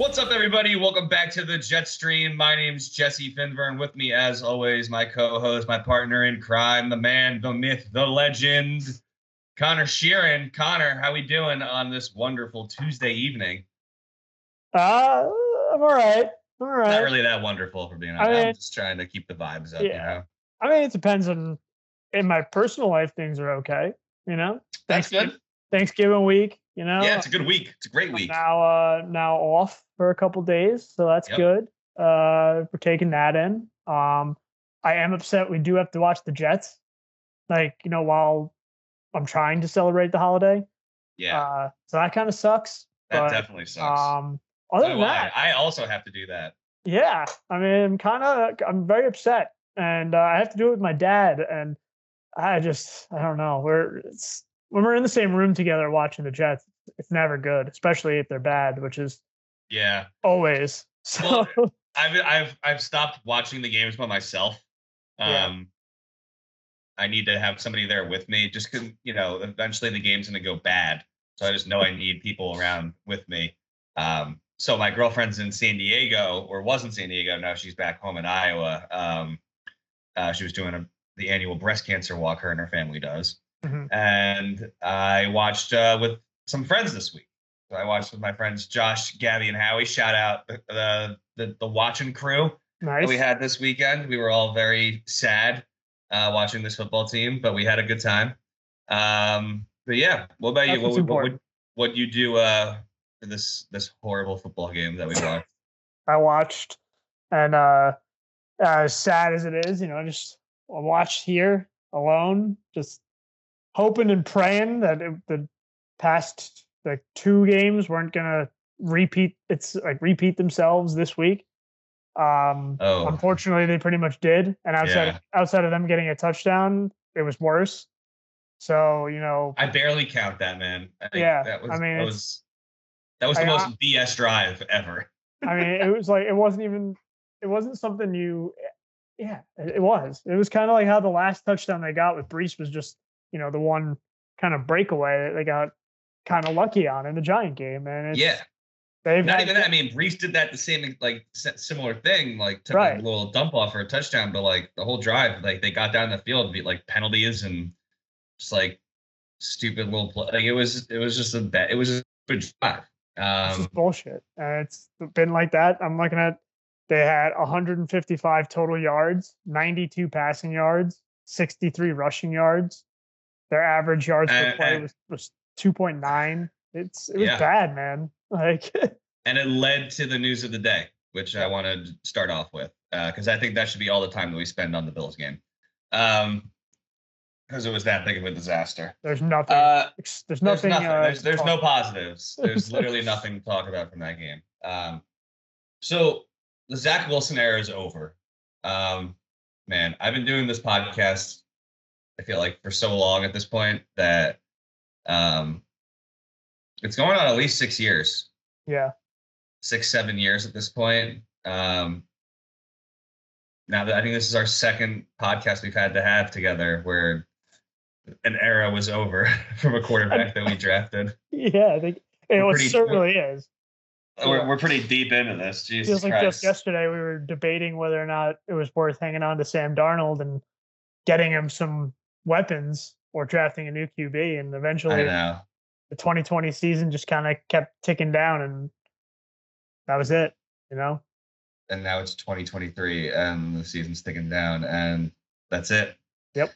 What's up, everybody? Welcome back to the Jetstream. My name's Jesse Finvern. With me, as always, my co-host, my partner in crime, the man, the myth, the legend, Connor Sheeran. Connor, how we doing on this wonderful Tuesday evening? I'm all right. All right. Not really that wonderful, for being honest. I'm just trying to keep the vibes up, yeah. I mean, it depends on. In my personal life, things are okay. That's good. Thanksgiving week. Yeah, it's a good week. It's a great week. Now off for a couple days, so that's good. We're taking that in. I am upset we do have to watch the Jets. While I'm trying to celebrate the holiday. Yeah. So that kind of sucks. That definitely sucks. Other than that, I also have to do that. Yeah, I mean, I'm very upset, and I have to do it with my dad, and I don't know. When we're in the same room together watching the Jets, it's never good, especially if they're bad, which is always. So well, I've stopped watching the games by myself. I need to have somebody there with me, just because eventually the game's gonna go bad. So I just know I need people around with me. So my girlfriend's in San Diego, or was in San Diego. Now she's back home in Iowa. She was doing the annual breast cancer walk her and her family does. Mm-hmm. And I watched with some friends this week. So I watched with my friends Josh, Gabby, and Howie. Shout out the watching crew that we had this weekend. We were all very sad watching this football team, but we had a good time. But yeah, what about you? What you do for this horrible football game that we watched? I watched, and as sad as it is, I watched here alone, just hoping and praying that the past two games weren't gonna repeat themselves this week. Unfortunately, they pretty much did, and outside of them getting a touchdown, it was worse. So I barely count that, man. That was the most BS drive ever. I mean, it was like it wasn't something you. Yeah, it was. It was kind of like how the last touchdown they got with Brees was just the one kind of breakaway that they got kind of lucky on in the Giant game, and not even that. I mean, Brees did that the same similar thing, took a little dump off for a touchdown, but the whole drive, they got down the field, beat penalties and just stupid little play. It was just a good drive. It's just bullshit. It's been like that. I'm looking at. They had 155 total yards, 92 passing yards, 63 rushing yards. Their average yards per play was 2.9. It was bad, man. And it led to the news of the day, which I want to start off with, because I think that should be all the time that we spend on the Bills game, because it was that big of a disaster. There's nothing. There's nothing. There's no positives. There's literally nothing to talk about from that game. So the Zach Wilson era is over. Man, I've been doing this podcast, I feel like, for so long at this point that it's going on at least 6 years. Yeah. 6-7 years at this point. Now that I think this is our second podcast we've had to have together where an era was over from a quarterback that we drafted. Yeah, I think it certainly is. We're pretty deep into this. Jesus Feels like Christ. Just yesterday we were debating whether or not it was worth hanging on to Sam Darnold and getting him some weapons or drafting a new QB. And eventually the 2020 season just kind of kept ticking down, and that was it, And now it's 2023 and the season's ticking down, and that's it. Yep.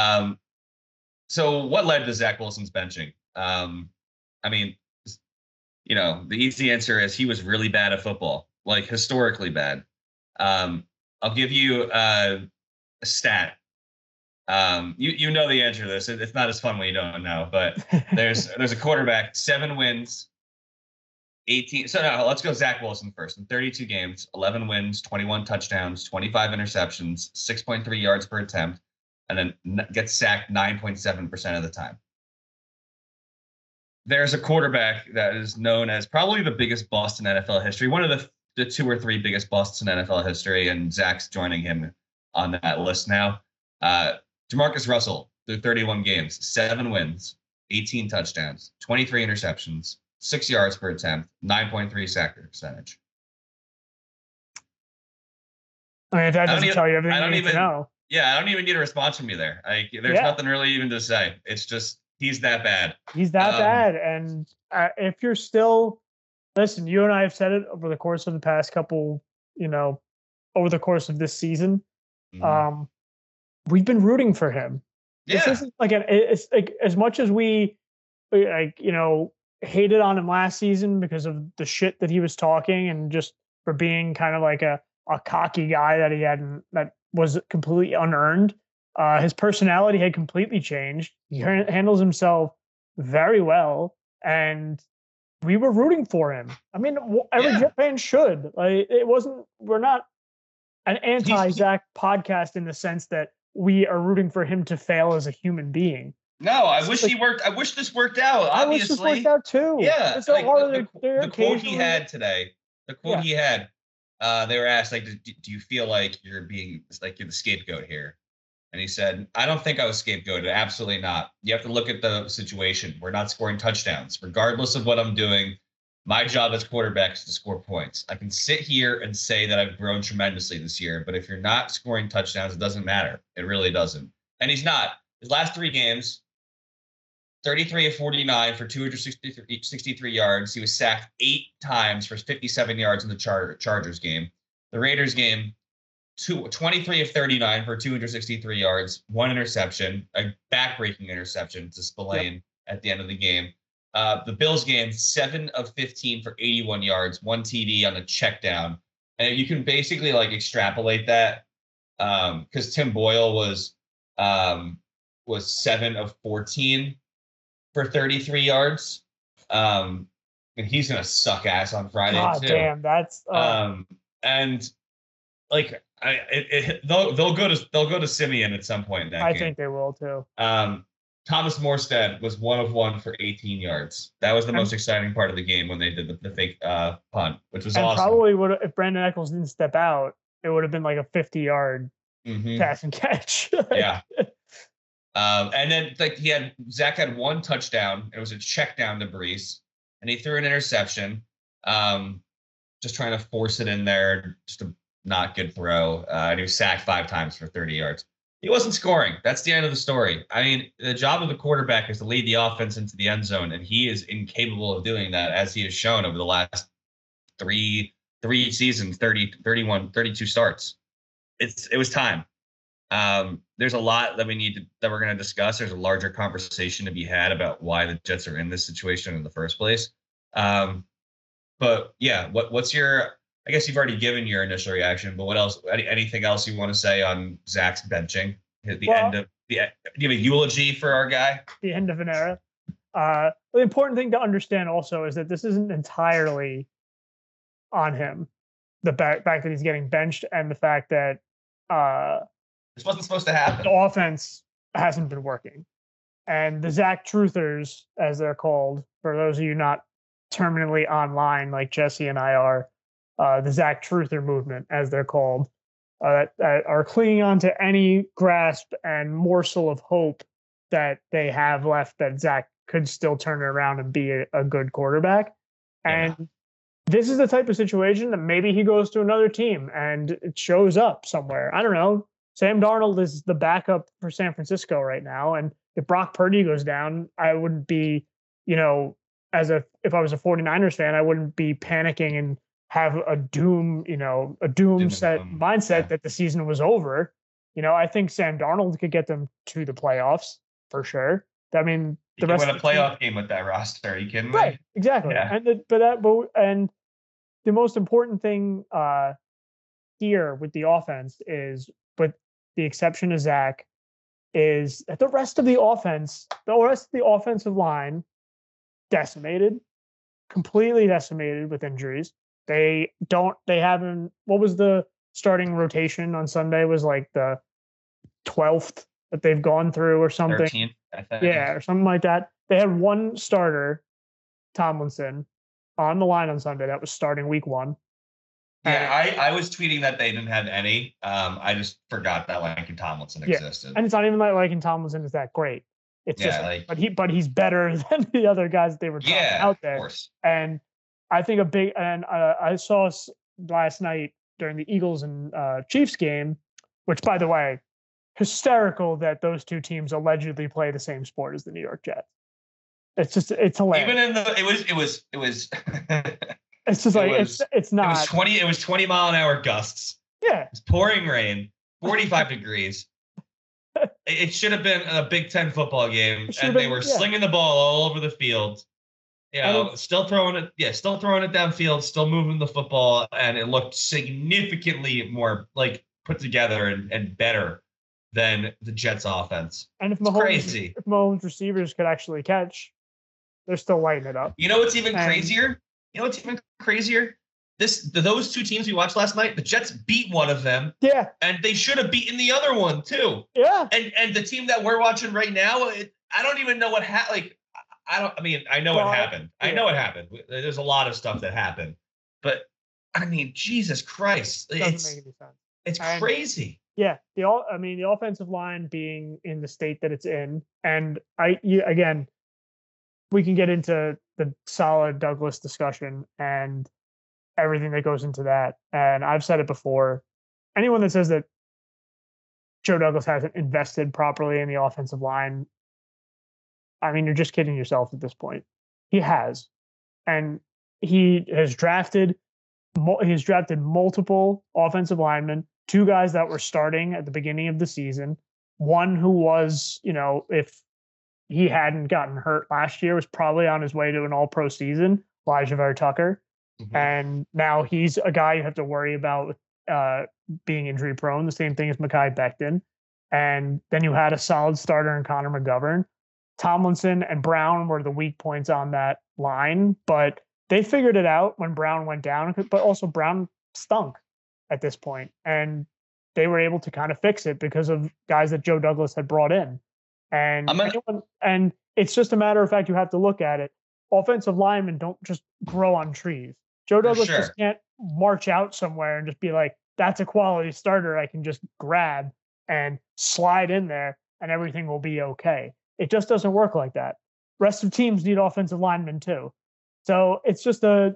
So what led to Zach Wilson's benching? I mean, the easy answer is he was really bad at football, historically bad. I'll give you a stat. You know the answer to this. It's not as fun when you don't know, but there's a quarterback, 7 wins, 18. So no, let's go Zach Wilson first. In 32 games, 11 wins, 21 touchdowns, 25 interceptions, 6.3 yards per attempt, and then gets sacked 9.7% of the time. There's a quarterback that is known as probably the biggest bust in NFL history, one of the 2 or 3 biggest busts in NFL history, and Zach's joining him on that list now. Jamarcus Russell, through 31 games, 7 wins, 18 touchdowns, 23 interceptions, 6 yards per attempt, 9.3 sack percentage. I mean, if that doesn't tell you everything I don't you need even, to know. Yeah, I don't even need a response from you there. There's nothing really even to say. It's just he's that bad. He's that bad. And if you're still, listen, you and I have said it over the course of the past couple, over the course of this season. Mhm. We've been rooting for him. This isn't like it's like as much as we hated on him last season because of the shit that he was talking and just for being kind of like a cocky guy that was completely unearned. His personality had completely changed. He handles himself very well, and we were rooting for him. I mean, every Jet fan should. Like, it wasn't. We're not an anti-Zach podcast in the sense that we are rooting for him to fail as a human being. No, I wish he worked. I wish this worked out. Obviously, I wish this worked out too. Yeah, like the quote he had today. The quote he had. They were asked, like, do you feel like you're the scapegoat here? And he said, I don't think I was scapegoated. Absolutely not. You have to look at the situation. We're not scoring touchdowns, regardless of what I'm doing. My job as quarterback is to score points. I can sit here and say that I've grown tremendously this year, but if you're not scoring touchdowns, it doesn't matter. It really doesn't. And he's not. His last 3 games, 33 of 49 for 263 yards. He was sacked 8 times for 57 yards in the Chargers game. The Raiders game, 23 of 39 for 263 yards, 1 interception, a back-breaking interception to Spillane at the end of the game. The Bills game, 7 of 15 for 81 yards, 1 TD on the check down. And you can basically like extrapolate that because Tim Boyle was 7 of 14 for 33 yards. And he's going to suck ass on Friday too. Damn, that's and like they'll go to Simeon at some point in that game. I think they will too. Thomas Morstead was 1 of 1 for 18 yards. That was the most exciting part of the game when they did the fake punt, which was awesome. Probably would if Brandon Echols didn't step out, it would have been like a 50-yard pass and catch. Yeah. And then Zach had 1 touchdown. It was a check down to Brees, and he threw an interception, just trying to force it in there, just a not good throw. And he was sacked 5 times for 30 yards. He wasn't scoring. That's the end of the story. I mean, the job of the quarterback is to lead the offense into the end zone, and he is incapable of doing that, as he has shown over the last three seasons, 30, 31, 32 starts. It was time. There's a lot that we're going to discuss. There's a larger conversation to be had about why the Jets are in this situation in the first place. But yeah, what's your? I guess you've already given your initial reaction, but what else? Anything else you want to say on Zach's benching? Do you have a eulogy for our guy? The end of an era. The important thing to understand also is that this isn't entirely on him. The fact that he's getting benched and the fact that this wasn't supposed to happen. The offense hasn't been working. And the Zach Truthers, as they're called, for those of you not terminally online like Jesse and I are, the Zach Truther movement, as they're called, that are clinging on to any grasp and morsel of hope that they have left that Zach could still turn it around and be a good quarterback. Yeah. And this is the type of situation that maybe he goes to another team and it shows up somewhere. I don't know. Sam Darnold is the backup for San Francisco right now. And if Brock Purdy goes down, I wouldn't be, if I was a 49ers fan, I wouldn't be panicking and have a doom mindset that the season was over. I think Sam Darnold could get them to the playoffs for sure. I mean, the rest win a playoff game with that roster. Are you kidding me? Right, exactly. Yeah. And the most important thing here with the offense is, with the exception of Zach, is that the rest of the offensive line completely decimated with injuries. What was the starting rotation on Sunday? Was like the 12th that they've gone through or something. 13th, I think. Yeah, or something like that. They had one starter, Tomlinson, on the line on Sunday that was starting week 1. Yeah, I was tweeting that they didn't have any. I just forgot that Laken Tomlinson existed. And it's not even like Laken Tomlinson is that great. It's but he's better than the other guys that they were trying out there. Of course. And I think I saw last night during the Eagles and Chiefs game, which, by the way, hysterical that those two teams allegedly play the same sport as the New York Jets. It's hilarious. Even in the it was it's just like it's not. It was 20 mile an hour gusts. Yeah. It's pouring rain, 45 degrees. It should have been a Big Ten football game, and they were slinging the ball all over the field. You know, still throwing it downfield, still moving the football, and it looked significantly more like put together and better than the Jets' offense. And if Mahomes receivers could actually catch, they're still lighting it up. You know what's even crazier? Those two teams we watched last night, the Jets beat one of them. Yeah. And they should have beaten the other one too. Yeah. And the team that we're watching right now, I don't even know what happened. I know what happened. Yeah. I know what happened. There's a lot of stuff that happened. But I mean, Jesus Christ. Doesn't make any sense. It's crazy. Yeah. The offensive line being in the state that it's in. And again, we can get into the solid Douglas discussion and everything that goes into that. And I've said it before. Anyone that says that Joe Douglas hasn't invested properly in the offensive line, I mean, you're just kidding yourself at this point. He has. And he has drafted multiple offensive linemen, two guys that were starting at the beginning of the season, one who was, if he hadn't gotten hurt last year, was probably on his way to an all-pro season, Elijah Vera Tucker. Mm-hmm. And now he's a guy you have to worry about being injury prone, the same thing as Mekhi Becton. And then you had a solid starter in Connor McGovern. Tomlinson and Brown were the weak points on that line, but they figured it out when Brown went down, but also Brown stunk at this point, and they were able to kind of fix it because of guys that Joe Douglas had brought in. And it's just a matter of fact, you have to look at it. Offensive linemen don't just grow on trees. Joe Douglas just can't march out somewhere and just be like, that's a quality starter I can just grab and slide in there and everything will be okay. It just doesn't work like that. Rest of teams need offensive linemen too. So it's just a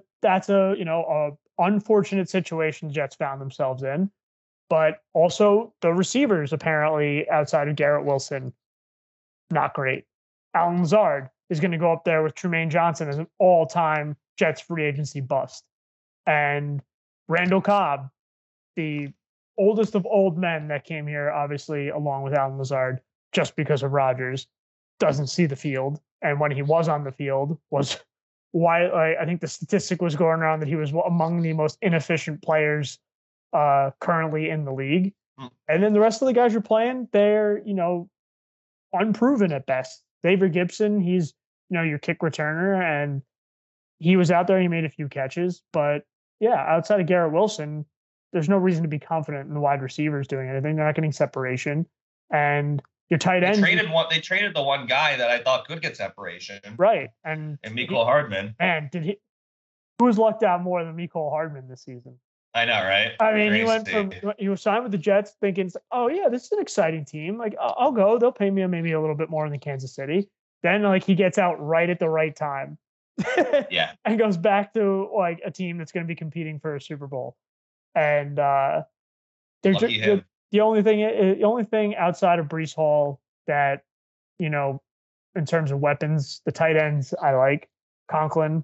unfortunate situation the Jets found themselves in. But also the receivers, apparently, outside of Garrett Wilson, not great. Allen Lazard is going to go up there with Trumaine Johnson as an all-time Jets free agency bust. And Randall Cobb, the oldest of old men that came here, obviously, along with Allen Lazard, just because of Rodgers, doesn't see the field. And when he was on the field, was why I think the statistic was going around that he was among the most inefficient players currently in the league. And then the rest of the guys you're playing, they're, unproven at best. Xavier Gipson, he's, your kick returner, and he was out there. He made a few catches, but yeah, outside of Garrett Wilson, there's no reason to be confident in the wide receivers doing anything. They're not getting separation, and your tight end. They traded the one guy that I thought could get separation, right? And Mecole Hardman. And who was lucked out more than Mecole Hardman this season? I know, right? I mean, he was signed with the Jets thinking, oh yeah, this is an exciting team. Like, I'll go. They'll pay me maybe a little bit more than Kansas City. Then he gets out right at the right time. Yeah. And goes back to a team that's going to be competing for a Super Bowl. And the only thing outside of Breece Hall that, in terms of weapons, the tight ends I like. Conklin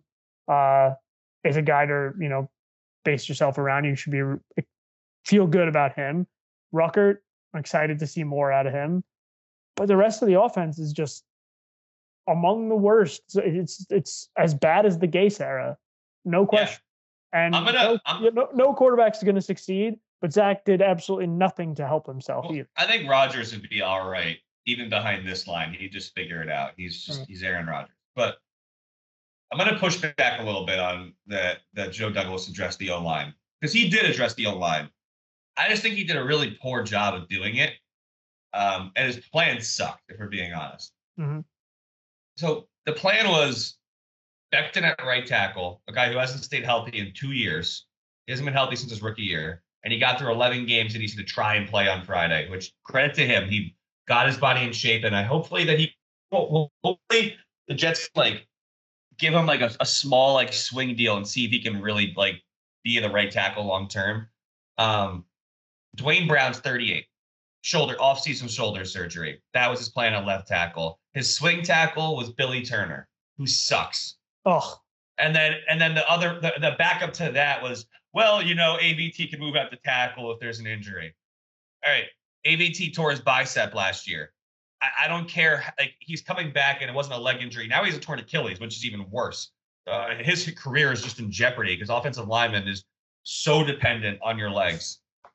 is a guy to, base yourself around. You should feel good about him. Ruckert, I'm excited to see more out of him. But the rest of the offense is just among the worst. It's as bad as the Gase era, no question. Yeah. And no quarterback's going to succeed. But Zach did absolutely nothing to help himself either. I think Rodgers would be all right, even behind this line. He'd just figure it out. He's Aaron Rodgers. But I'm going to push back a little bit on that Joe Douglas addressed the O-line, because he did address the O-line. I just think he did a really poor job of doing it. And his plan sucked, if we're being honest. Mm-hmm. So the plan was Becton at right tackle, a guy who hasn't stayed healthy in 2 years. He hasn't been healthy since his rookie year. And he got through 11 games and he's going to try and play on Friday, which credit to him. He got his body in shape. And hopefully the Jets give him a small swing deal and see if he can really be the right tackle long term. Dwayne Brown's 38. Off-season shoulder surgery. That was his plan at left tackle. His swing tackle was Billy Turner, who sucks. Oh. And then the backup to that was, well, AVT can move out the tackle if there's an injury. All right. AVT tore his bicep last year. I don't care. Like, he's coming back and it wasn't a leg injury. Now he's a torn Achilles, which is even worse. His career is just in jeopardy because offensive lineman is so dependent on your legs.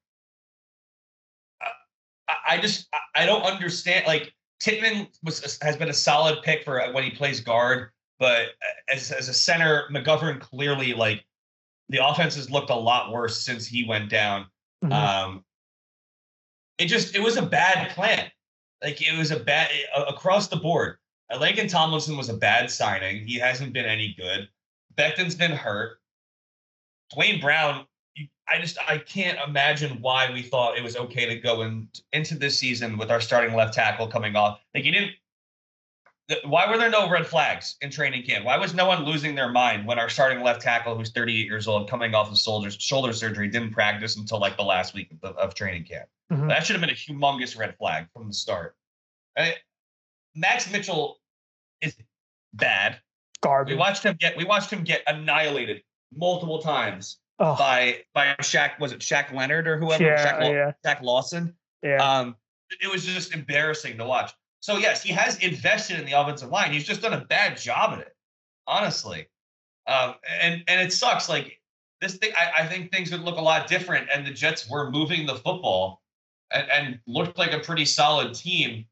I don't understand. Like, Tippmann has been a solid pick for when he plays guard, but as a center, McGovern clearly, like, the offense has looked a lot worse since he went down. Mm-hmm. It was a bad plan. Like, it was a bad across the board. Laken Tomlinson was a bad signing. He hasn't been any good. Becton's been hurt. Dwayne Brown, I can't imagine why we thought it was okay to go into this season with our starting left tackle coming off. Like, why were there no red flags in training camp? Why was no one losing their mind when our starting left tackle, who's 38 years old, coming off of shoulder surgery, didn't practice until like the last week of training camp? Mm-hmm. That should have been a humongous red flag from the start. Max Mitchell is bad. Garbage. We watched him get annihilated multiple times by Shaq. Was it Shaq Leonard or whoever? Yeah, Shaq Lawson. Yeah. It was just embarrassing to watch. So yes, he has invested in the offensive line. He's just done a bad job at it, honestly. And it sucks. Like, this thing, I think things would look a lot different, and the Jets were moving the football and looked like a pretty solid team.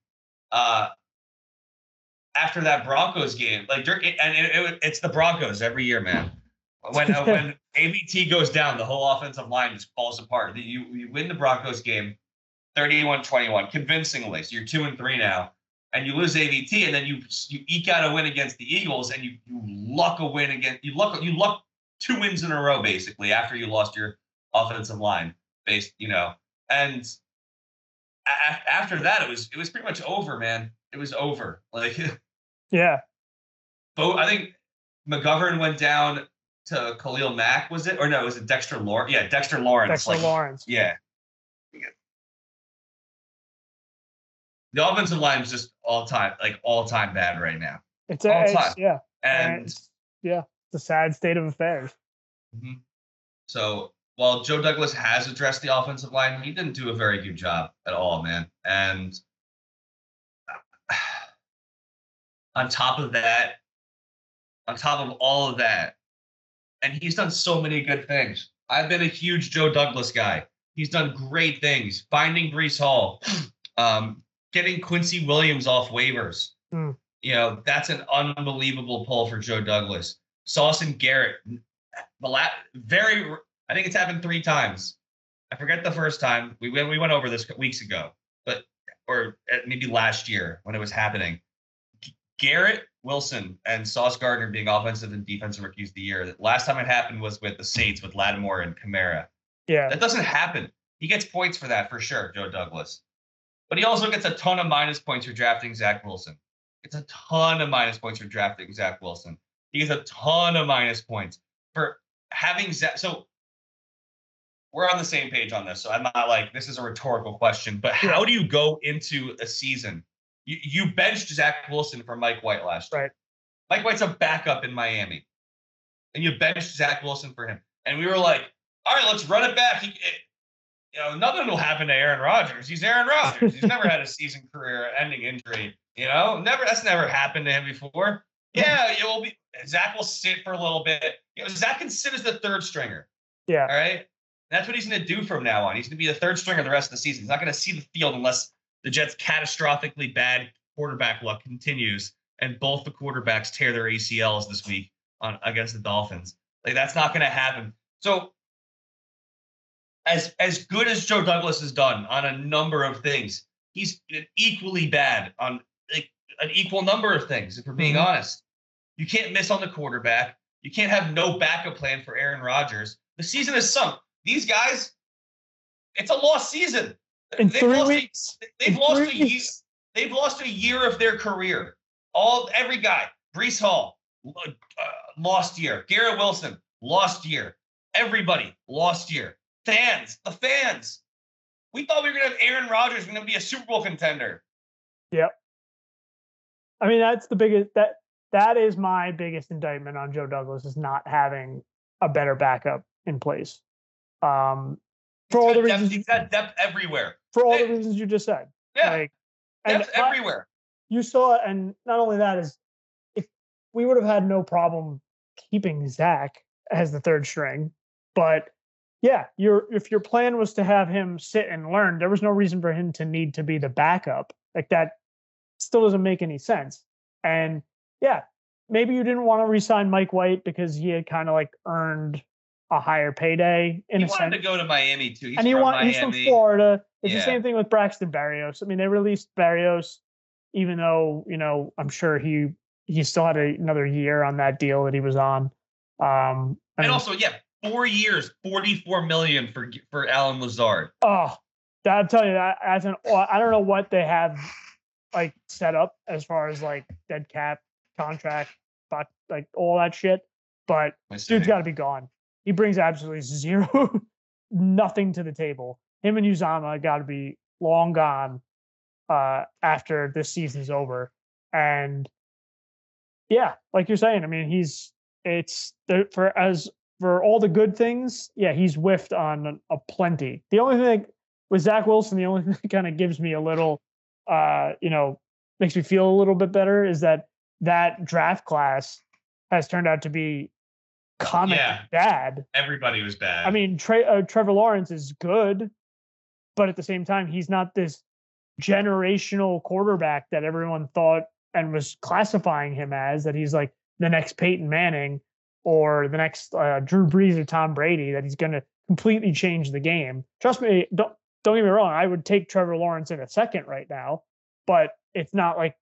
After that Broncos game, like, it's the Broncos every year, man. When AVT goes down, the whole offensive line just falls apart. You win the Broncos game, 31-21, convincingly. So you're 2-3 now, and you lose AVT, and then you eke out a win against the Eagles, and you luck a win against you luck 2 wins in a row basically after you lost your offensive line, and after that it was pretty much over, man. It was over. Like, yeah. But I think McGovern went down to Khalil Mack, was it? Or no, was it Dexter Lawrence? Yeah, Dexter Lawrence. Lawrence. Yeah. The offensive line is just all time bad right now. It's all time. Yeah. And it's a sad state of affairs. Mm-hmm. So while Joe Douglas has addressed the offensive line, he didn't do a very good job at all, man. And on top of all of that, and he's done so many good things. I've been a huge Joe Douglas guy. He's done great things. Finding Breece Hall, getting Quincy Williams off waivers. That's an unbelievable pull for Joe Douglas. Sauce and Garrett, I think it's happened 3 times. I forget the first time. We went over this weeks ago, or maybe last year when it was happening. Garrett, Wilson, and Sauce Gardner being offensive and defensive rookies of the year. The last time it happened was with the Saints with Lattimore and Kamara. Yeah. That doesn't happen. He gets points for that for sure, Joe Douglas. But he also gets a ton of minus points for drafting Zach Wilson. It's a ton of minus points for drafting Zach Wilson. He gets a ton of minus points for having Zach. So we're on the same page on this. So I'm not like, this is a rhetorical question, but how do you go into a season? You benched Zach Wilson for Mike White last year. Right. Mike White's a backup in Miami. And you benched Zach Wilson for him. And we were like, all right, let's run it back. Nothing will happen to Aaron Rodgers. He's Aaron Rodgers. He's never had a season career-ending injury. That's never happened to him before. Yeah, it will be. Zach will sit for a little bit. Zach can sit as the third stringer. Yeah. All right. That's what he's going to do from now on. He's going to be the third stringer the rest of the season. He's not going to see the field unless the Jets' catastrophically bad quarterback luck continues and both the quarterbacks tear their ACLs this week against the Dolphins. Like, that's not going to happen. So as good as Joe Douglas has done on a number of things, he's equally bad on an equal number of things, if we're being honest. You can't miss on the quarterback. You can't have no backup plan for Aaron Rodgers. The season is sunk. These guys, it's a lost season. They've lost a year of their career. Every guy. Breece Hall, lost year. Garrett Wilson, lost year. Everybody, lost year. The fans. We thought we were going to have Aaron Rodgers going to be a Super Bowl contender. Yep. I mean, that's the biggest that is my biggest indictment on Joe Douglas, is not having a better backup in place. For all the reasons he's got depth everywhere. For all the reasons you just said. Yeah. Like, depth everywhere. You saw, and not only that, is if we would have had no problem keeping Zach as the third string, but yeah, if your plan was to have him sit and learn, there was no reason for him to need to be the backup. Like, that still doesn't make any sense. And yeah, maybe you didn't want to re-sign Mike White because he had kind of like earned a higher payday in a sense. He wanted to go to Miami too. He's from Florida. It's the same thing with Braxton Berrios. I mean, they released Berrios, even though, I'm sure he still had another year on that deal that he was on. And also, 4 years, $44 million for Alan Lazard. Oh, I'll tell you that I don't know what they have like set up as far as like dead cap contract, but like all that shit. But dude's got to be gone. He brings absolutely zero, nothing to the table. Him and Uzama got to be long gone after this season's over. And yeah, like you're saying, I mean, for all the good things, he's whiffed on a plenty. The only thing with Zach Wilson, the only thing that kind of gives me a little, makes me feel a little bit better is that draft class has turned out to be bad. Everybody was bad. I mean, Trevor Lawrence is good, but at the same time, he's not this generational quarterback that everyone thought and was classifying him as, that he's like the next Peyton Manning or the next Drew Brees or Tom Brady, that he's going to completely change the game. Trust me, don't get me wrong. I would take Trevor Lawrence in a second right now, but it's not like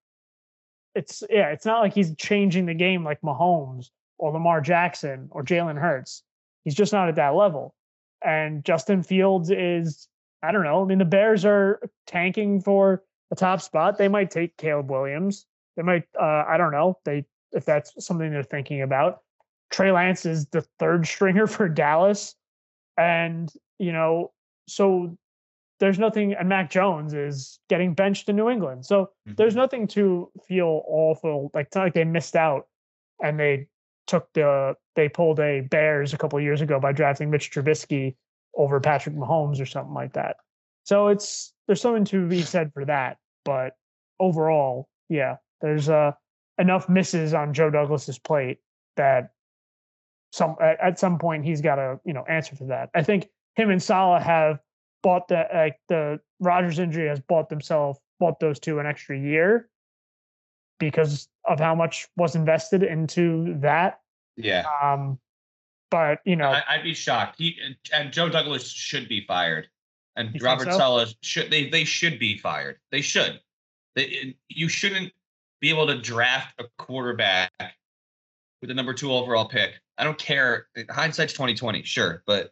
he's changing the game like Mahomes or Lamar Jackson or Jalen Hurts. He's just not at that level. And Justin Fields is, I don't know. I mean, the Bears are tanking for a top spot. They might take Caleb Williams. They might, I don't know, if that's something they're thinking about. Trey Lance is the third stringer for Dallas. And, so there's nothing, and Mac Jones is getting benched in New England. So there's nothing to feel awful. Like, it's not like they missed out and they pulled a Bears a couple of years ago by drafting Mitch Trubisky over Patrick Mahomes or something like that. So there's something to be said for that. But overall, there's enough misses on Joe Douglas's plate that at some point he's got to answer for that. I think him and Saleh have bought the Rodgers injury has bought those two an extra year because of how much was invested into that. Yeah. But I'd be shocked. And Joe Douglas should be fired, and Robert so? Saleh they should be fired. They should. You shouldn't be able to draft a quarterback with the number 2 overall pick. I don't care. Hindsight's 20/20, sure, but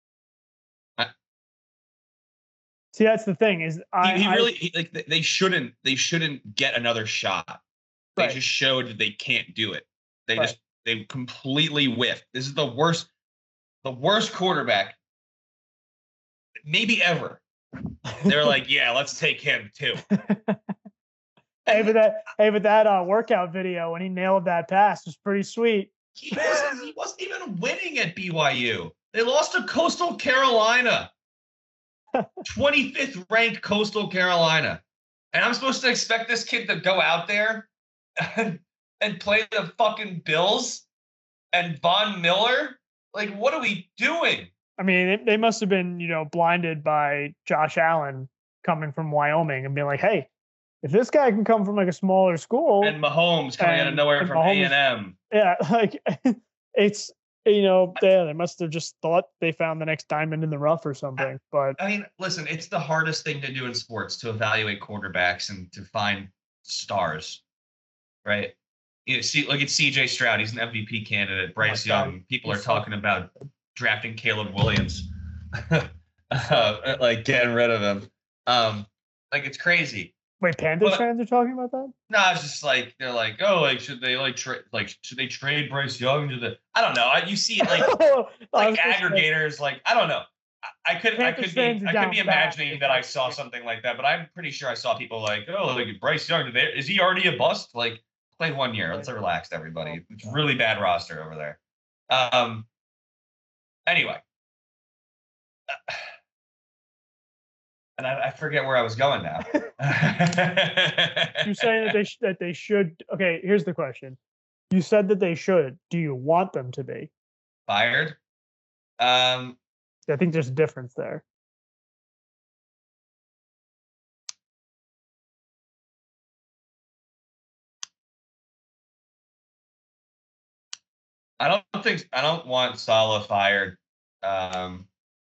see, that's the thing is they shouldn't get another shot. They just showed that they can't do it. They completely whiffed. This is the worst quarterback maybe ever. They're like, let's take him too. Hey, but that workout video when he nailed that pass was pretty sweet. He wasn't even winning at BYU. They lost to Coastal Carolina. 25th ranked Coastal Carolina. And I'm supposed to expect this kid to go out there and play the fucking Bills and Von Miller? Like, what are we doing? I mean, they must have been, blinded by Josh Allen coming from Wyoming and being like, hey, if this guy can come from like a smaller school. And Mahomes coming out of nowhere from A&M. Yeah, like it's, they must have just thought they found the next diamond in the rough or something. But I mean, listen, it's the hardest thing to do in sports, to evaluate quarterbacks and to find stars, right? Look at CJ Stroud. He's an MVP candidate. Bryce Young. People are talking about drafting Caleb Williams, like getting rid of him. Like, it's crazy. Wait, Panthers fans are talking about that? No, it's just like they're like, oh, like should they trade Bryce Young to the? I don't know. You see it like aggregators, like I don't know. I could Panthers be fans are down bad. imagining that I saw something like that, but I'm pretty sure I saw people like, oh, like Bryce Young, is he already a bust? Like, played 1 year. Let's relax, everybody. It's really bad roster over there. Anyway, and I forget where I was going now. You're saying that they should. Okay, here's the question. You said that they should. Do you want them to be fired? I think there's a difference there. I don't want Saleh fired. I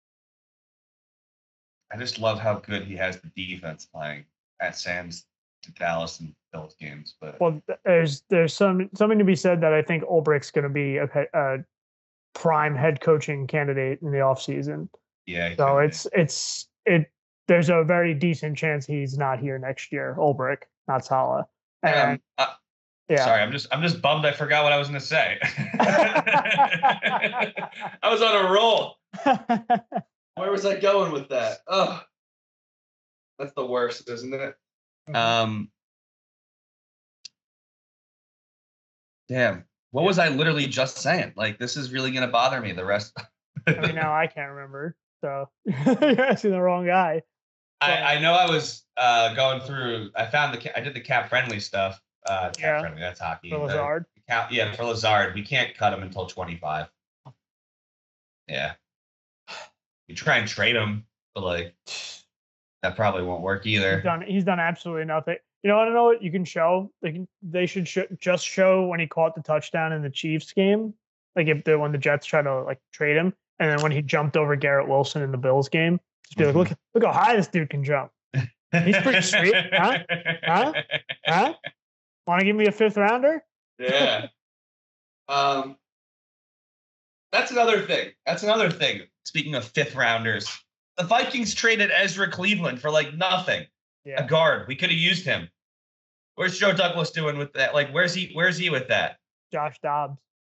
just love how good he has the defense playing at Sam's Dallas and Bills games. But there's something to be said that I think Ulbricht's going to be a prime head coaching candidate in the offseason. Yeah. So there's a very decent chance he's not here next year. Ulbricht, not Saleh. And yeah. Sorry, I'm just bummed I forgot what I was going to say. I was on a roll. Where was I going with that? Oh, that's the worst, isn't it? Damn. What was I literally just saying? Like, this is really going to bother me the rest. I mean, now I can't remember. So you're asking the wrong guy. I know I was going through. I did the cap friendly stuff. Cap friendly. That's hockey. For Lazard. For Lazard, we can't cut him until 25. Yeah. You try and trade him, but like that probably won't work either. He's done absolutely nothing. You know, I don't know what you can show. They should just show when he caught the touchdown in the Chiefs game, like when the Jets tried to like trade him, and then when he jumped over Garrett Wilson in the Bills game, just be like, look how high this dude can jump. He's pretty sweet, huh? Want to give me a 5th rounder? Yeah. That's another thing. Speaking of 5th rounders, the Vikings traded Ezra Cleveland for like nothing. Yeah. A guard. We could have used him. Where's Joe Douglas doing with that? Like, where's he with that? Josh Dobbs.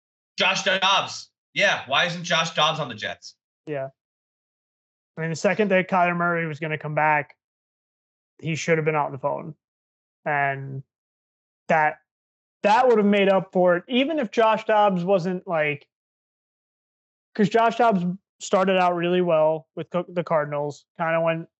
Yeah. Why isn't Josh Dobbs on the Jets? Yeah. I mean, the second that Kyler Murray was going to come back, he should have been on the phone. And that would have made up for it. Even if Josh Dobbs wasn't like, because Josh Dobbs started out really well with the Cardinals, kind of went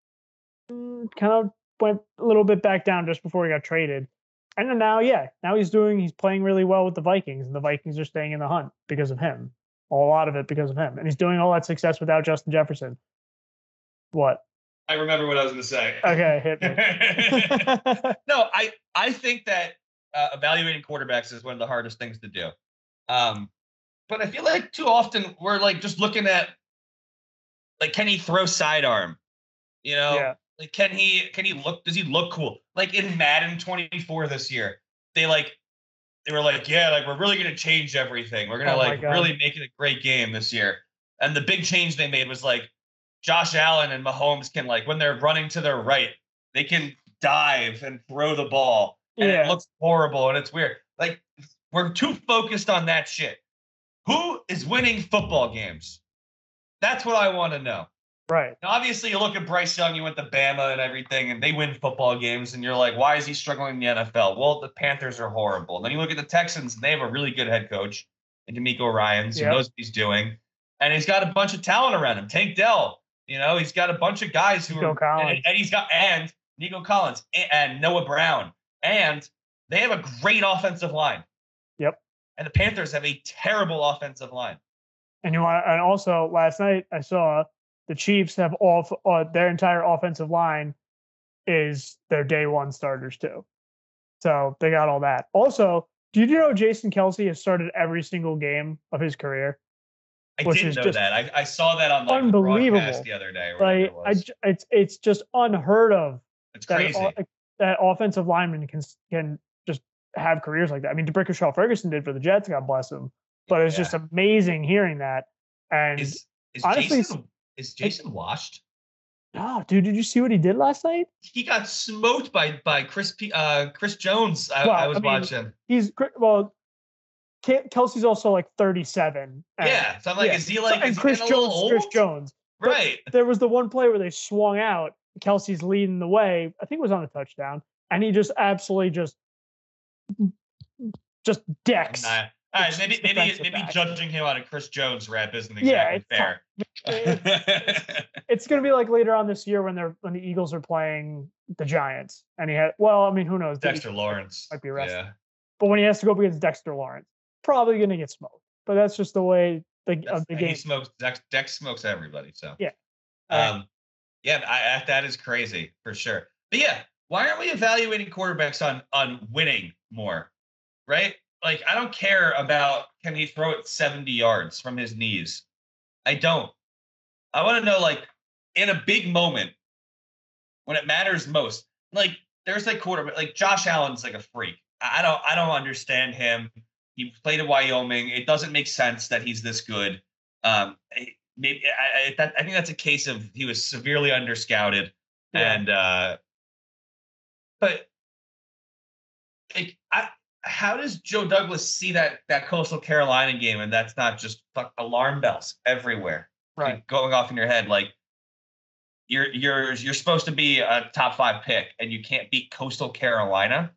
a little bit back down just before he got traded. And then now he's playing really well with the Vikings, and the Vikings are staying in the hunt because of him. A lot of it because of him. And he's doing all that success without Justin Jefferson. What? I remember what I was going to say. Okay, hit me. No, I think that evaluating quarterbacks is one of the hardest things to do. But I feel like too often we're like just looking at like, can he throw sidearm? You know, yeah. Like, does he look cool? Like in Madden 24 this year, they were like, yeah, like we're really going to change everything. We're going to really make it a great game this year. And the big change they made was like Josh Allen and Mahomes can, like, when they're running to their right, they can dive and throw the ball. And it looks horrible and it's weird. Like, we're too focused on that shit. Who is winning football games? That's what I want to know. Right. Now, obviously, you look at Bryce Young, you went to Bama and everything, and they win football games, and you're like, why is he struggling in the NFL? Well, the Panthers are horrible. And then you look at the Texans, and they have a really good head coach, and D'Amico Ryans, who knows what he's doing. And he's got a bunch of talent around him. Tank Dell, he's got a bunch of guys who Nico Collins. And he's got Nico Collins and Noah Brown. And they have a great offensive line. Yep. And the Panthers have a terrible offensive line. And also last night I saw the Chiefs have their entire offensive line is their day one starters too. So they got all that. Also, did you know Jason Kelce has started every single game of his career? I didn't know that. I saw that on the broadcast the other day. Like, it's just unheard of. It's crazy. That offensive lineman can just have careers like that. I mean, DeBrickashaw Ferguson did for the Jets, God bless him. But it's just amazing hearing that. And honestly, is Jason washed? No, dude. Did you see what he did last night? He got smoked by Chris Jones. I was watching. Kelce's also like 37. So I'm like, is he like? And Chris Jones. Right. There was the one play where they swung out. Kelsey's leading the way. I think it was on a touchdown, and he just absolutely just decks. Nah. All right, maybe back. judging him on a Chris Jones rep isn't exactly fair. It's going to be like later on this year when the Eagles are playing the Giants, and he had. Well, I mean, who knows? Dexter Lawrence might be arrested. Yeah. But when he has to go up against Dexter Lawrence, probably going to get smoked. But that's just the way the game. He smokes. Dex smokes everybody. So yeah. That is crazy for sure. But yeah, why aren't we evaluating quarterbacks on winning more? Right? Like, I don't care about can he throw it 70 yards from his knees. I don't. I want to know, like, in a big moment when it matters most. Like, there's like quarterback, like Josh Allen's like a freak. I don't understand him. He played at Wyoming. It doesn't make sense that he's this good. Maybe I think that's a case of he was severely underscouted, and but like how does Joe Douglas see that Coastal Carolina game, and that's not just alarm bells everywhere, right, going off in your head? Like you're supposed to be a top 5 pick, and you can't beat Coastal Carolina.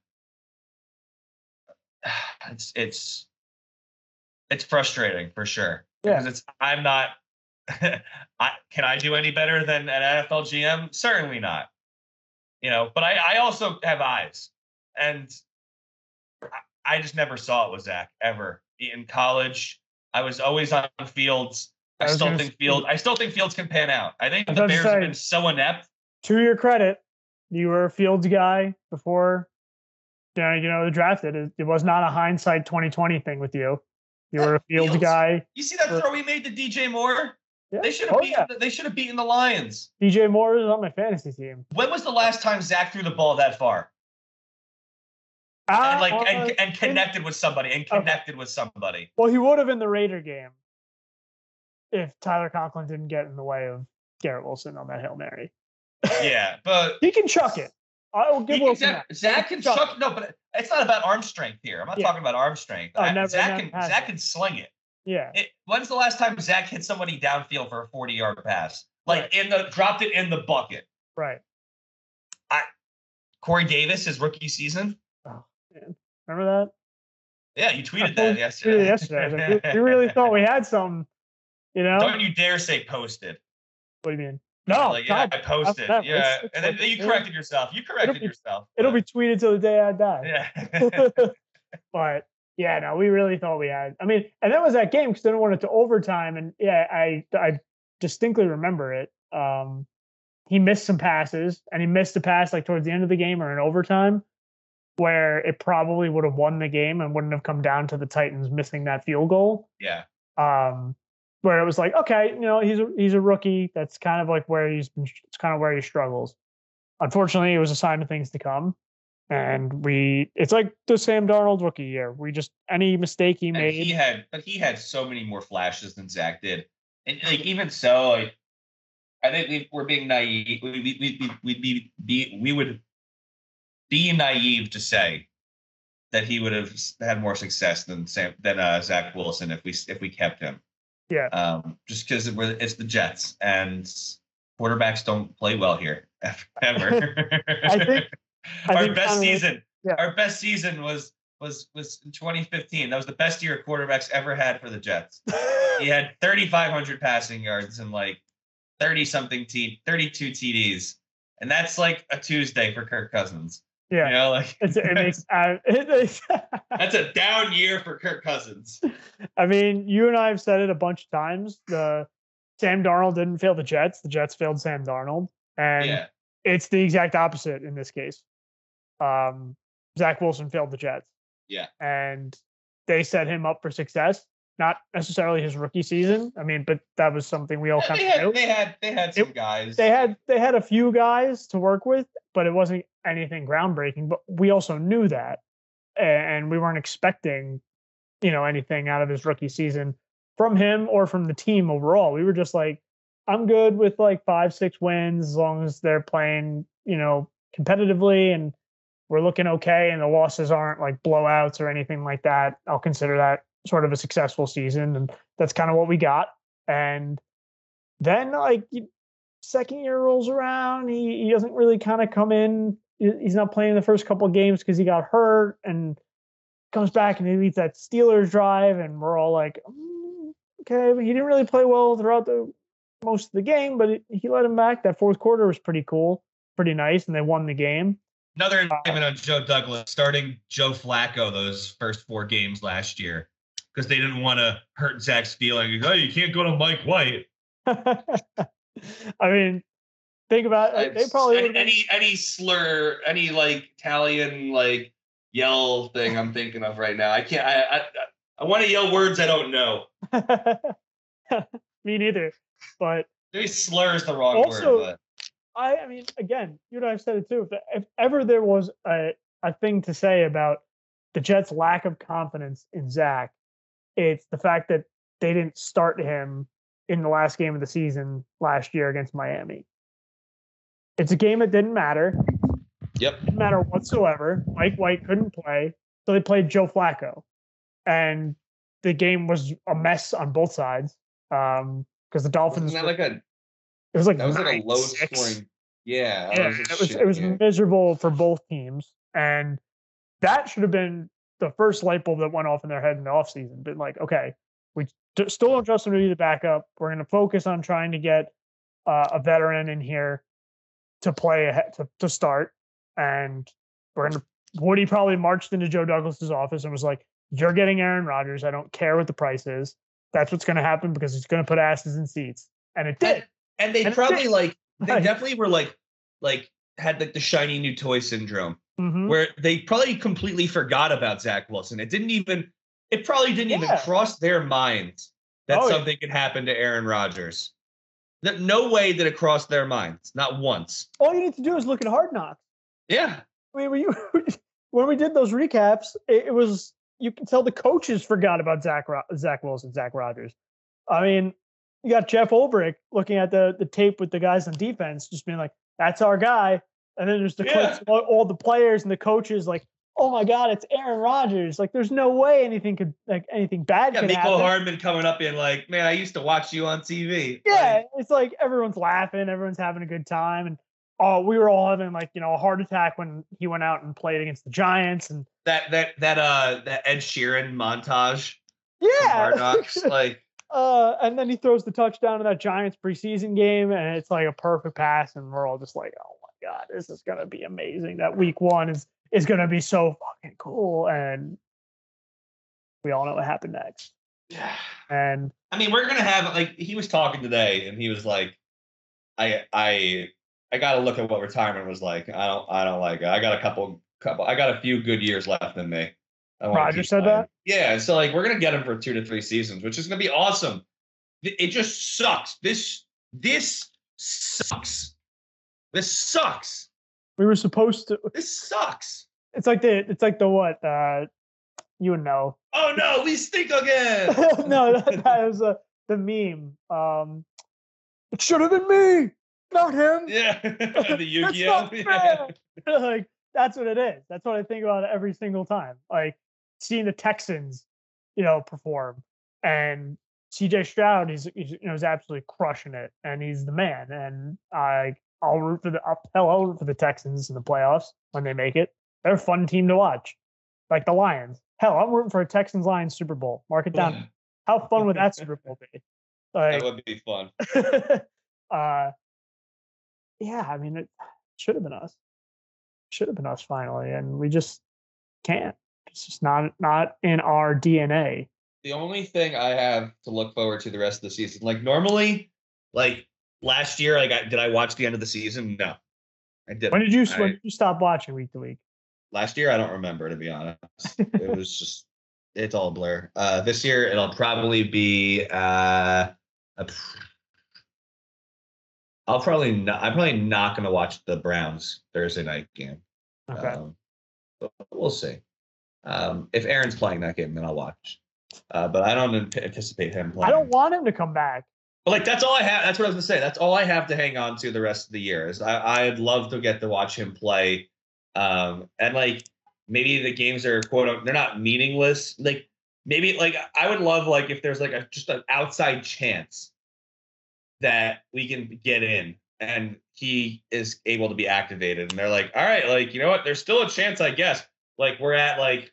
It's frustrating for sure. Yeah. Because I'm not. Can I do any better than an NFL GM? Certainly not. But I also have eyes, and I just never saw it with Zach ever in college. I was always on Fields. I still think Fields can pan out. I think the Bears have been so inept. To your credit, you were a Fields guy before. The drafted. It was not a hindsight 2020 thing with you. You were a Fields guy. You see that throw he made to DJ Moore? Yeah. They should have beaten the Lions. DJ Moore is on my fantasy team. When was the last time Zach threw the ball that far? And connected with somebody. Well, he would have in the Raider game if Tyler Conklin didn't get in the way of Garrett Wilson on that Hail Mary. Yeah, but he can chuck it. I will give Wilson that. Zach can chuck. No, but it's not about arm strength here. I'm not talking about arm strength. Zach can sling it. Yeah. When's the last time Zach hit somebody downfield for a 40-yard pass? Dropped it in the bucket. Right. Corey Davis, his rookie season. Oh man, remember that? Yeah, you tweeted that yesterday. We really thought we had some. Don't you dare say posted. What do you mean? No, I posted. Yeah, and then you corrected yourself. It'll be tweeted till the day I die. Yeah. But yeah, no, we really thought we had. I mean, and that was that game because they went into overtime, and yeah, I distinctly remember it. He missed some passes, and he missed a pass like towards the end of the game or in overtime, where it probably would have won the game and wouldn't have come down to the Titans missing that field goal. Yeah. Where it was like, okay, he's a rookie. That's kind of like where it's kind of where he struggles. Unfortunately, it was a sign of things to come. And it's like the Sam Darnold rookie year. Any mistake he made. He had so many more flashes than Zach did. And even so, I think we're being naive. We would be naive to say that he would have had more success than Zach Wilson if we kept him. Yeah. Just because it's the Jets and quarterbacks don't play well here ever. Our best season was in 2015. That was the best year quarterbacks ever had for the Jets. He had 3,500 passing yards and 32 TDs, and that's like a Tuesday for Kirk Cousins. Yeah, that's a down year for Kirk Cousins. I mean, you and I have said it a bunch of times. Sam Darnold didn't fail the Jets. The Jets failed Sam Darnold, and it's the exact opposite in this case. Zach Wilson failed the Jets. Yeah, and they set him up for success. Not necessarily his rookie season. I mean, but that was something we all kind of knew. They had some guys. They had a few guys to work with, but it wasn't anything groundbreaking. But we also knew that, and we weren't expecting, anything out of his rookie season from him or from the team overall. We were just like, I'm good with 5-6 wins as long as they're playing, competitively, and we're looking okay, and the losses aren't like blowouts or anything like that. I'll consider that sort of a successful season, and that's kind of what we got. And then like second year rolls around, he doesn't really kind of come in. He's not playing the first couple of games because he got hurt, and comes back and he leads that Steelers drive, and we're all like, okay, but he didn't really play well throughout the most of the game, but he let him back. That fourth quarter was pretty cool, pretty nice, and they won the game. Another indictment on Joe Douglas starting Joe Flacco those first 4 games last year because they didn't want to hurt Zach's feelings. Oh, you can't go to Mike White. I mean, think about it. They probably any slur, any like Italian like yell thing I'm thinking of right now. I can't. I want to yell words I don't know. Me neither. But maybe slur is the wrong word. But. I mean, again, you and I have said it too. If ever there was a thing to say about the Jets' lack of confidence in Zach, it's the fact that they didn't start him in the last game of the season last year against Miami. It's a game that didn't matter. Yep. Didn't matter whatsoever. Mike White couldn't play, so they played Joe Flacco. And the game was a mess on both sides. Because the Dolphins Wasn't that like a it was like that was like a low scoring. Yeah. It was miserable for both teams. And that should have been the first light bulb that went off in their head in the offseason. Been like, okay, we still don't trust him to be the backup. We're going to focus on trying to get a veteran in here to play to start. And we're going to. Woody probably marched into Joe Douglas's office and was like, "You're getting Aaron Rodgers. I don't care what the price is. That's what's going to happen because he's going to put asses in seats." And it did. And they probably they definitely were like had like the shiny new toy syndrome, where they probably completely forgot about Zach Wilson. It probably didn't even cross their minds that something could happen to Aaron Rodgers. No way did it cross their minds, not once. All you need to do is look at Hard Knocks. Yeah. I mean, when we did those recaps, it was you can tell the coaches forgot about Zach Wilson, Zach Rodgers. I mean, you got Jeff Ulbrich looking at the tape with the guys on defense, just being like, "That's our guy." And then there's the clips of all the players and the coaches like, "Oh my God, it's Aaron Rodgers!" Like, there's no way anything bad could happen. Mecole Hardman coming up and like, "Man, I used to watch you on TV." Yeah, it's like everyone's laughing, everyone's having a good time, and we were all having like a heart attack when he went out and played against the Giants and that Ed Sheeran montage. Yeah, Hard Knocks, like. And then he throws the touchdown in that Giants preseason game, and it's like a perfect pass, and we're all just like, "Oh my God, this is gonna be amazing." That week 1 is gonna be so fucking cool, and we all know what happened next. Yeah. And I mean, we're gonna have like he was talking today, and he was like, I got to look at what retirement was like. I don't like it. I got a few good years left in me. Roger said that? Yeah. So like, we're going to get him for 2 to 3 seasons, which is going to be awesome. It just sucks. This sucks. This sucks. We were supposed to. This sucks. It's like the what? You would know. Oh no, we stink again. No, that was the meme. It should have been me. Not him. Yeah, the Yu-Gi-Oh. Yeah. Like that's what it is. That's what I think about every single time. Like seeing the Texans, perform, and CJ Stroud is absolutely crushing it, and he's the man. And I'll root for the Texans in the playoffs when they make it. They're a fun team to watch, like the Lions. Hell, I'm rooting for a Texans-Lions Super Bowl. Mark it down. How fun would that Super Bowl be? Like, that would be fun. Yeah, I mean, it should have been us. Should have been us finally, and we just can't. It's just not in our DNA. The only thing I have to look forward to the rest of the season, like normally, like last year, did I watch the end of the season? No, I didn't. When did you stop watching week to week? Last year, I don't remember, to be honest. It was just, it's all a blur. This year, it'll probably be I'm probably not going to watch the Browns Thursday night game. Okay. But we'll see. If Aaron's playing that game, then I'll watch. But I don't anticipate him playing. I don't want him to come back. But that's all I have. That's what I was going to say. That's all I have to hang on to the rest of the year. Is I'd love to get to watch him play. And maybe the games are they're not meaningless. Maybe I would love if there's just an outside chance that we can get in and he is able to be activated. And they're like, all right, like, you know what? There's still a chance, I guess. Like we're at like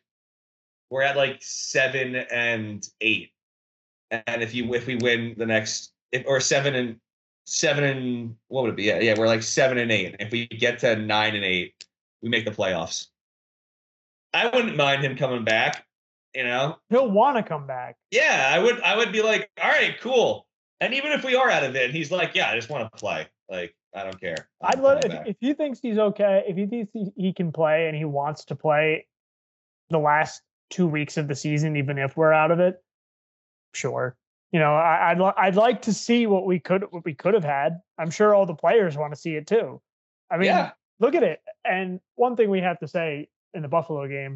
7-8. And if we win the next or 7 and what would it be? Yeah, we're like 7-8. If we get to 9-8, we make the playoffs. I wouldn't mind him coming back, you know. He'll want to come back. Yeah, I would be like, all right, cool. And even if we are out of it, he's like, yeah, I just want to play. Like, I don't care. I'd let if he thinks he's okay, if he thinks he can play and he wants to play the last 2 weeks of the season, even if we're out of it, sure. You know, I'd like to see what we could have had. I'm sure all the players want to see it too. I mean, Look at it. And one thing we have to say in the Buffalo game,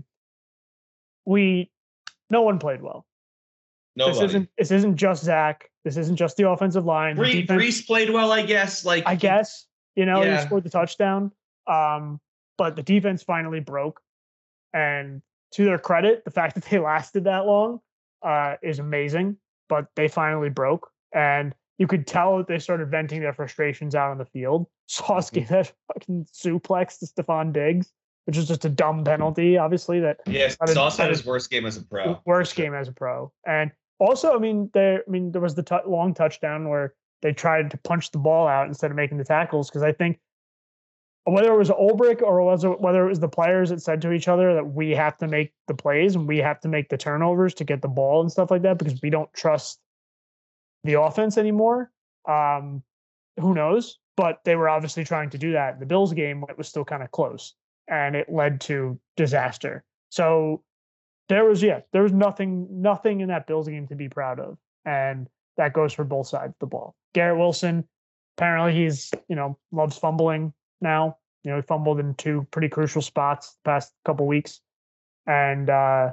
no one played well. Nobody. This isn't just Zach. This isn't just the offensive line. Brees played well, I guess. He scored the touchdown. But the defense finally broke. And to their credit, the fact that they lasted that long is amazing. But they finally broke. And you could tell that they started venting their frustrations out on the field. Sauce gave that fucking suplex to Stephon Diggs, which is just a dumb penalty, obviously. Sauce had his worst game as a pro. Game as a pro. And also, there was the long touchdown where they tried to punch the ball out instead of making the tackles, because I think whether it was Ulbrich or whether it was the players that said to each other that we have to make the plays and we have to make the turnovers to get the ball and stuff like that because we don't trust the offense anymore. Who knows? But they were obviously trying to do that in the Bills game when it was still kind of close, and it led to disaster. So there was nothing in that Bills game to be proud of, and that goes for both sides of the ball. Garrett Wilson, apparently he's loves fumbling now. He fumbled in 2 pretty crucial spots the past couple weeks, and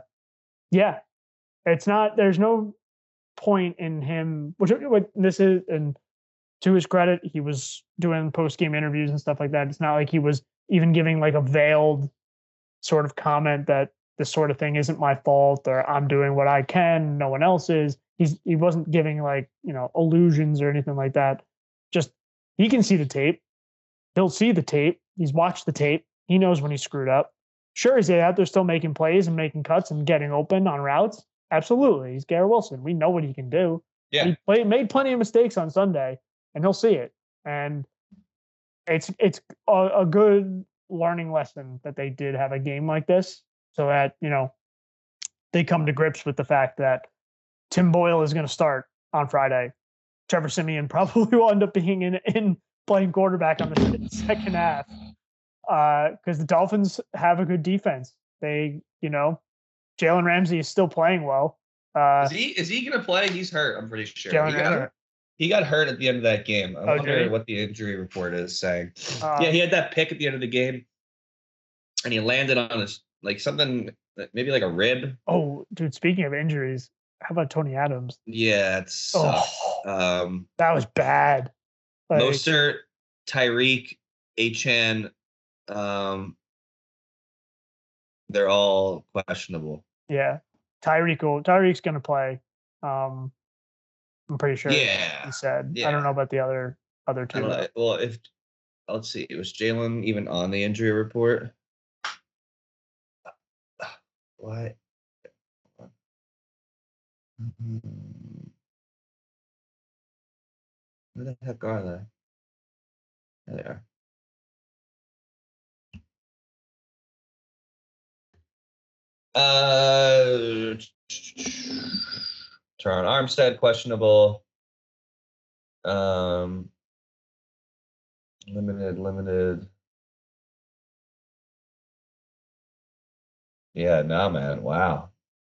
it's not. There's no point in him, which this is, and to his credit, he was doing post-game interviews and stuff like that. It's not like he was even giving like a veiled sort of comment that this sort of thing isn't my fault or I'm doing what I can, no one else is. He wasn't giving like, illusions or anything like that. Just, he can see the tape. He'll see the tape. He's watched the tape. He knows when he screwed up. Sure, is he out there still making plays and making cuts and getting open on routes? Absolutely. He's Garrett Wilson. We know what he can do. Yeah. He made plenty of mistakes on Sunday, and he'll see it. And it's a good learning lesson that they did have a game like this, so that, they come to grips with the fact that Tim Boyle is going to start on Friday. Trevor Siemian probably will end up being in playing quarterback on the second half, because the Dolphins have a good defense. They, Jalen Ramsey is still playing well. Is he going to play? He's hurt, I'm pretty sure. He got hurt at the end of that game. I wonder what the injury report is saying. He had that pick at the end of the game, and he landed on his something, maybe like a rib. Oh, dude! Speaking of injuries, how about Tony Adams? Yeah, it's that was bad. Mostert, Tyreek, Achane, they're all questionable. Yeah, Tyreek's going to play. I'm pretty sure. Yeah, he said. Yeah. I don't know about the other two. Well, let's see, it was Jalen even on the injury report. What? Where the heck are they? There they are. Teron Armstead questionable. Limited. Yeah, no, man. Wow.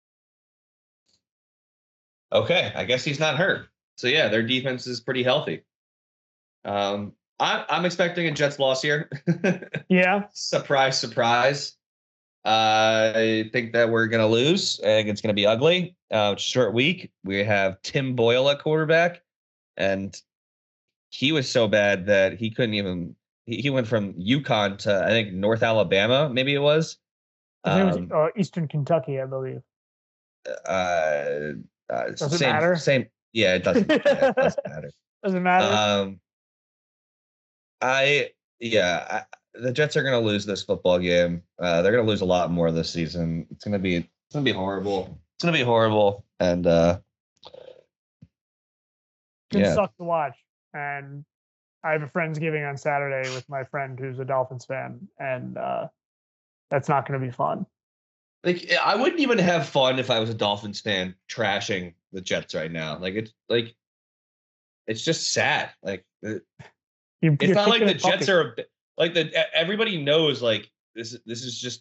Okay, I guess he's not hurt. So yeah, their defense is pretty healthy. I'm expecting a Jets loss here. Yeah. Surprise. I think that we're going to lose. I think it's going to be ugly. Short week. We have Tim Boyle at quarterback, and he was so bad that he couldn't even. He went from UConn to, I think, North Alabama. Maybe it was. I think it was Eastern Kentucky, I believe. Does it matter? Same. Yeah, it doesn't. It doesn't matter. Doesn't matter. I yeah, the Jets are going to lose this football game. They're going to lose a lot more this season. It's going to be horrible. It's going to be horrible. And It yeah, suck to watch. And I have a Friendsgiving on Saturday with my friend who's a Dolphins fan, and that's not going to be fun. like I wouldn't even have fun if I was a Dolphins fan trashing the Jets right now. It's just sad. Like it's not like the Jets are like everybody knows like this is just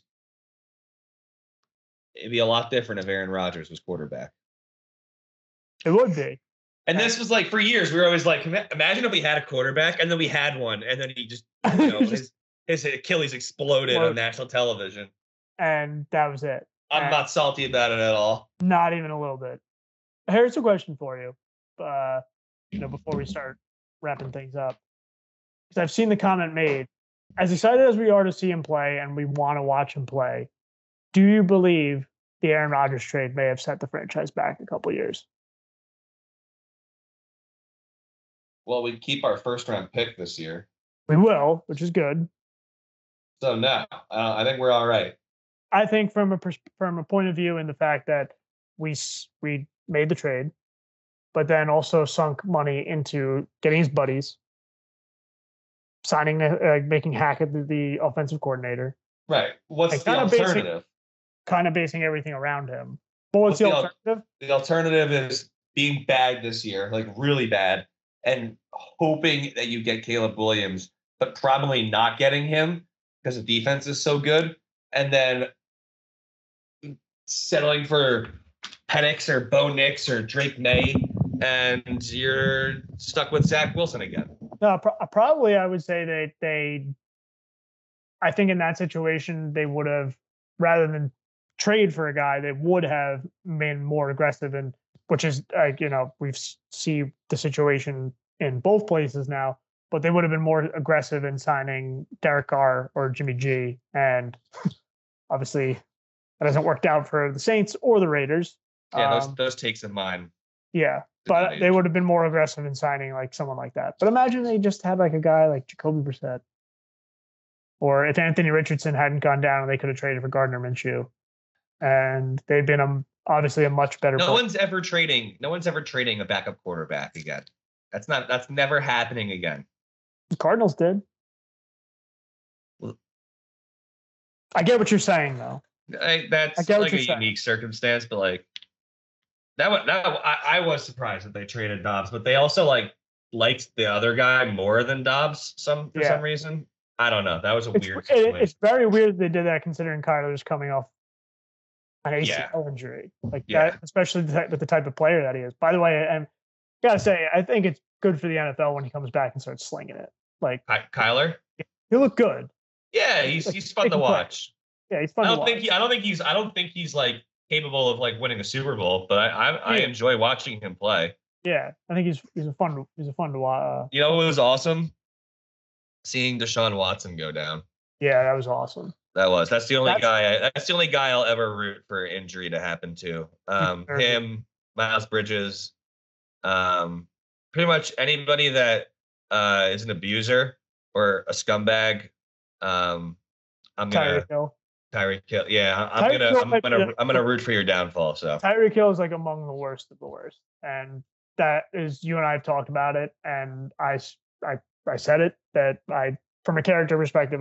it'd be a lot different if Aaron Rodgers was quarterback. It would be. And this was like for years we were always like, imagine if we had a quarterback and then we had one and then he just his Achilles exploded on national television. And that was it. I'm not salty about it at all. Not even a little bit. Here's a question for you. Before we start wrapping things up. Because I've seen the comment made. As excited as we are to see him play and we want to watch him play, do you believe the Aaron Rodgers trade may have set the franchise back a couple years? Well, we keep our first round pick this year. We will, which is good. So no, I think we're all right. I think from a point of view in the fact that we made the trade, but then also sunk money into getting his buddies, signing, making Hackett the offensive coordinator. Right. What's the alternative? Kind of basing everything around him. But what's the alternative? The alternative is being bad this year, like really bad, and hoping that you get Caleb Williams, but probably not getting him because the defense is so good, and then settling for Penix or Bo Nix or Drake May, and you're stuck with Zach Wilson again. No, probably I would say I think in that situation, they would have, rather than trade for a guy, they would have been more aggressive, and which is, we've see the situation in both places now, but they would have been more aggressive in signing Derek Carr or Jimmy G. And obviously that hasn't worked out for the Saints or the Raiders. Yeah, those takes of mine. Yeah, but they would have been more aggressive in signing like someone like that. But imagine they just had like a guy like Jacoby Brissett. Or if Anthony Richardson hadn't gone down, they could have traded for Gardner Minshew. And they'd been obviously a much better No one's ever trading a backup quarterback again. That's never happening again. The Cardinals did. I get what you're saying, though. That's like a unique circumstance, but like I was surprised that they traded Dobbs, but they also liked the other guy more than Dobbs for some reason. I don't know. That was a weird situation. It's very weird they did that considering Kyler's coming off an ACL injury that, especially with the type of player that he is. By the way, I gotta say, I think it's good for the NFL when he comes back and starts slinging it. Like Kyler, he looked good. Yeah, he's fun to watch. Yeah, he's fun. I don't think he's like capable of like winning a Super Bowl, but I enjoy watching him play. Yeah, I think he's a fun to watch. You know, it was awesome seeing Deshaun Watson go down. Yeah, that was awesome. That's the only guy I'll ever root for injury to happen to. Him, Miles Bridges, pretty much anybody that is an abuser or a scumbag. I'm gonna Tyreek Hill. Yeah, I'm gonna root for your downfall. So Tyreek Hill is like among the worst of the worst, and that is, you and I have talked about it, and I said it that from a character perspective,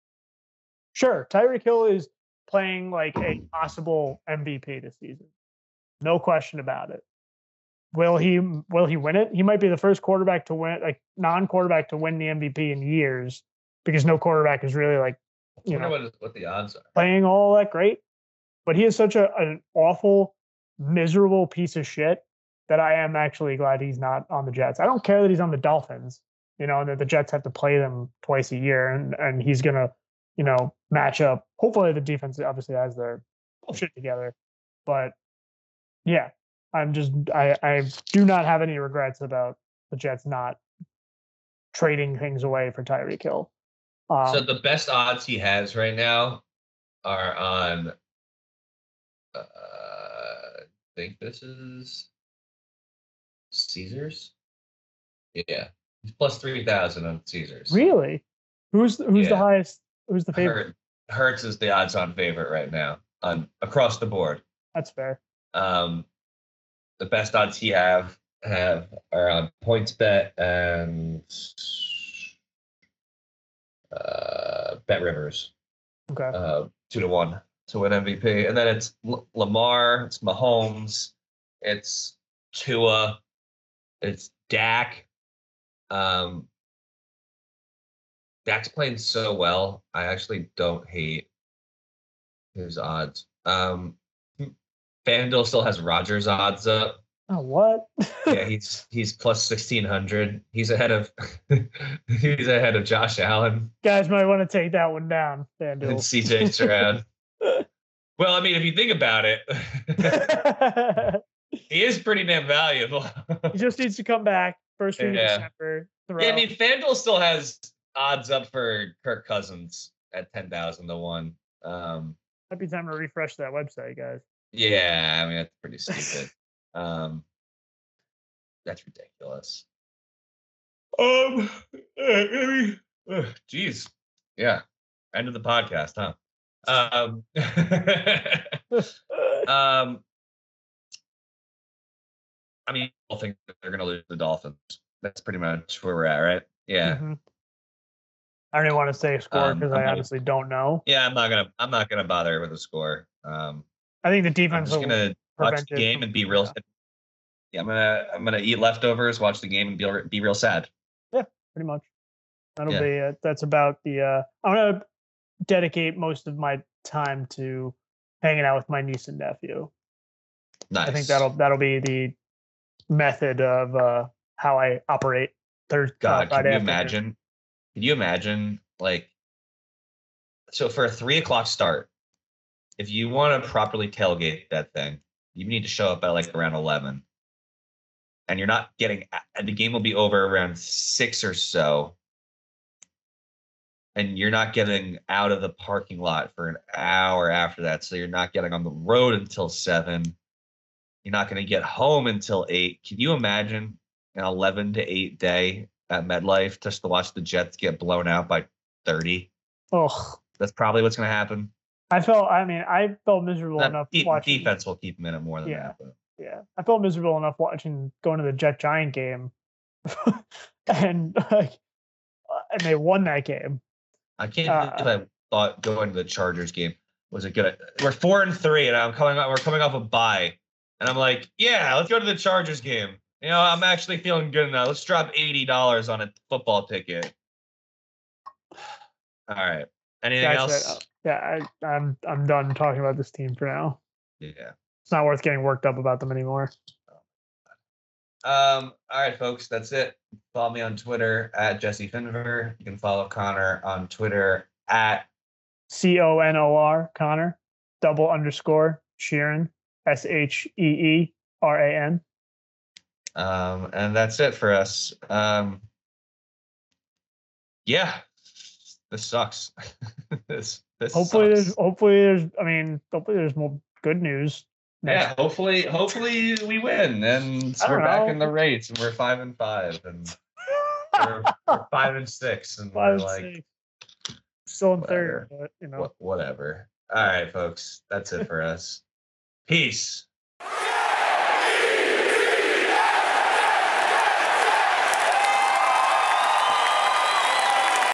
Tyreek Hill is playing like a possible MVP this season, no question about it. Will he win it? He might be the first quarterback to win, like non-quarterback to win the MVP in years, because no quarterback is really like, what the odds are playing all that great. But he is such an awful, miserable piece of shit that I am actually glad he's not on the Jets. I don't care that he's on the Dolphins, and that the Jets have to play them twice a year, and he's gonna, match up. Hopefully the defense obviously has their shit together. But yeah, I do not have any regrets about the Jets not trading things away for Tyreek Hill. So the best odds he has right now are on, I think this is Caesars. Yeah, he's plus 3,000 on Caesars. Really? Who's the Yeah. highest? Who's the favorite? Hurts is the odds-on favorite right now on across the board. That's fair. The best odds he have are on PointsBet and Bet Rivers. Okay. 2-1 to win MVP, and then it's Lamar, it's Mahomes, it's Tua, it's Dak. Dak's playing so well. I actually don't hate his odds. FanDuel still has Rodgers odds up. Oh, what? Yeah, he's plus 1,600. He's ahead of Josh Allen. Guys might want to take that one down, FanDuel. And CJ Stroud. Well, I mean, if you think about it, he is pretty damn valuable. He just needs to come back first week of December. Yeah, I mean, FanDuel still has odds up for Kirk Cousins at 10,000 to 1. Might be time to refresh that website, guys. Yeah, I mean, that's pretty stupid. That's ridiculous. Geez. Yeah. End of the podcast, huh? I mean, I think they're going to lose the Dolphins. That's pretty much where we're at, right? Yeah. Mm-hmm. I don't even want to say a score because I honestly don't know. Yeah, I'm not gonna bother with a score. I think the defense. I'm just gonna watch the game and be real. Yeah, I'm gonna eat leftovers, watch the game, and be real sad. Yeah, pretty much. That'll be it. That's about the. I'm gonna dedicate most of my time to hanging out with my niece and nephew. Nice. I think that'll be the method of how I operate Thursday. God, can you imagine, like, so for a 3:00 start, if you want to properly tailgate that thing, you need to show up at like around 11, and you're not getting. And the game will be over around 6 or so, and you're not getting out of the parking lot for an hour after that. So you're not getting on the road until 7. You're not going to get home until 8. Can you imagine an 11 to 8 day at MetLife just to watch the Jets get blown out by 30? Oh, that's probably what's going to happen. I felt miserable enough watching. Defense will keep them in it more than that. But. Yeah, I felt miserable enough going to the Jet Giant game, and they won that game. I can't believe I thought going to the Chargers game was a good. We're 4-3, and we're coming off a bye, and I'm like, yeah, let's go to the Chargers game. You know, I'm actually feeling good now. Let's drop $80 on a football ticket. All right. Anything else? I'm done talking about this team for now. Yeah. It's not worth getting worked up about them anymore. All right, folks, that's it. Follow me on Twitter at Jesse Finver. You can follow Connor on Twitter at CONOR Connor _ Sheeran SHEERAN. And that's it for us. Yeah, this sucks. this hopefully sucks. there's more good news. Yeah, hopefully we win and we're back in the rates and we're 5-5 and we're 5-6 and we're like still in third, but whatever. All right, folks, that's it for us. Peace.